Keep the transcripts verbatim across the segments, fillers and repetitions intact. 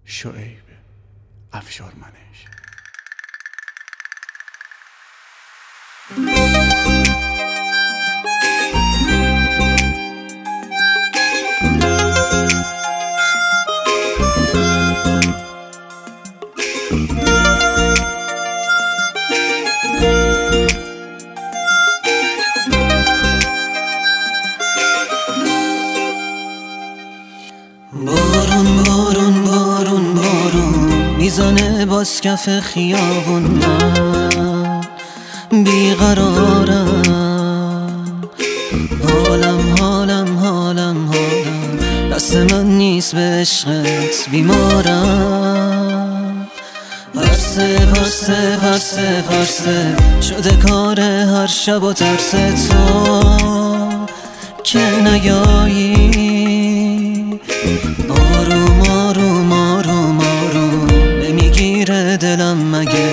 شعیب افشارمنش. بارون بارون بارون بارون میزنه باز کف خیابون، من بیقرارم. حالم حالم حالم حالم دست من نیست، به عشقت بیمارم. پرسه پرسه پرسه پرسه شده کار هر شب و ترس تو که نیایی. آروم آروم آروم آروم نمیگیره دلم مگه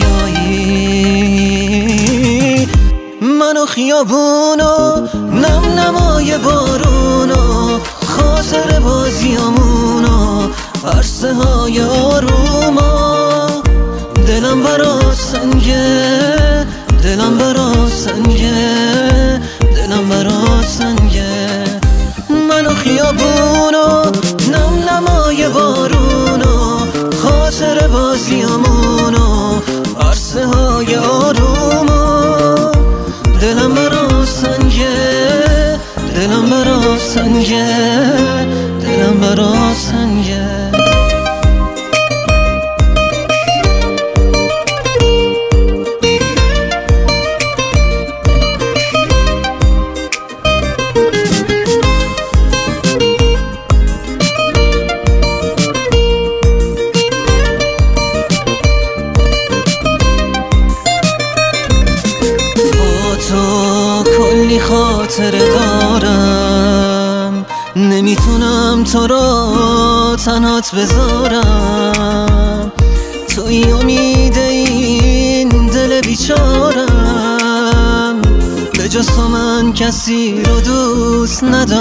نیایی. منو خیابونو نم نمای بارونو، خاطر بازیامونو، عرصه های آروما. دلم برا سنگه، دلم برا سنگه، دلم برا سنگه. منو خیابونو نم نمای بارونو، خاطر بازیامونو، عرصه های آروما. دلم برا سنگه، دلم برا سنگه، دلم برا سنگه. تو کلی خاطر دارم، نمیتونم تو را تنهات بذارم. توی امید این دل بیچارم، به جز تو من کسی رو دوست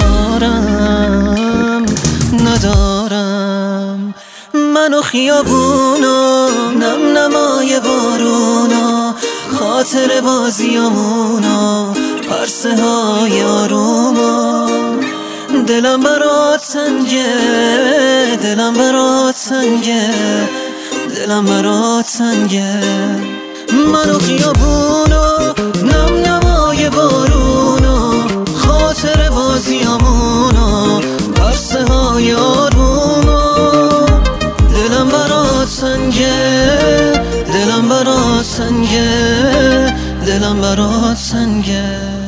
ندارم ندارم. منو خیابونو نم نمای بارونو، خاطر بازیامونو، عرصه های آروما. دلم برات سنگه، دلم برات سنگه، دلم برات سنگه. منو خیابونو نم نمای بارونو، خاطر بازیامونو، عرصه های آروما. دلم برات سنگه، دلم برات سنگه، دلم برات سنگه.